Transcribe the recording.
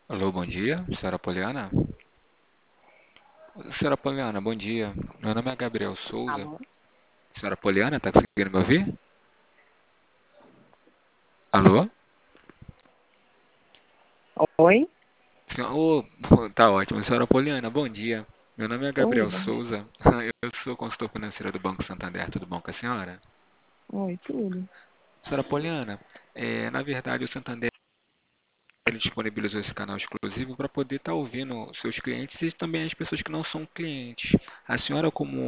Alô, bom dia, senhora Poliana? Senhora Poliana, bom dia. Meu nome é Gabriel Souza. Alô? Senhora Poliana, tá conseguindo me ouvir? Alô? Oi? Tá ótimo. Senhora Poliana, bom dia. Meu nome é Oi, Gabriel bom dia. Souza. Eu sou consultor financeiro do Banco Santander. Tudo bom com a senhora? Oi, tudo. Senhora Poliana, na verdade o Santander ele disponibilizou esse canal exclusivo para poder estar ouvindo seus clientes e também as pessoas que não são clientes. A senhora, como